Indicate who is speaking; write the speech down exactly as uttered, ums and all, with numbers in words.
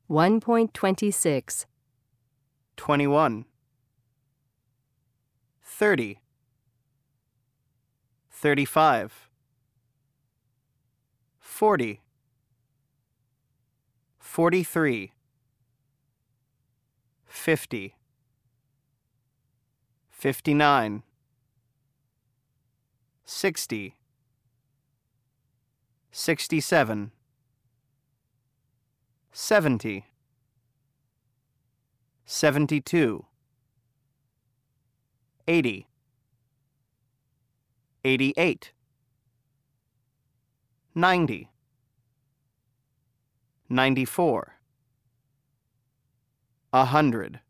Speaker 1: one point two six,
Speaker 2: twenty-one, thirty, thirty-five, forty, forty-three, fifty, fifty-nine, sixty, sixty-seven, seventy, seventy-two, eighty, eighty-eight, ninety, ninety-four, a hundred.